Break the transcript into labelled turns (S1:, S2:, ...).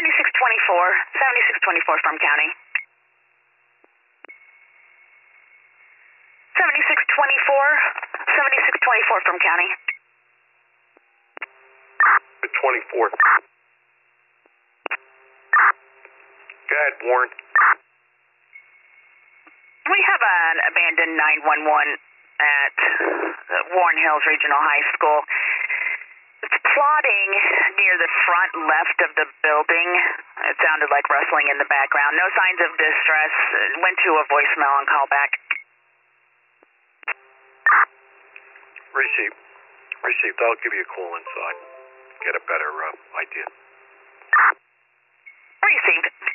S1: 7624 from county. 7624 from county.
S2: 24. Go ahead, Warren.
S1: We have an abandoned 911 at Warren Hills Regional High School. It's plotting near the front left of the building. It sounded like rustling in the background. No signs of distress. It went to a voicemail on callback.
S2: Received. I'll give you a call inside. Get a better idea.
S1: Received.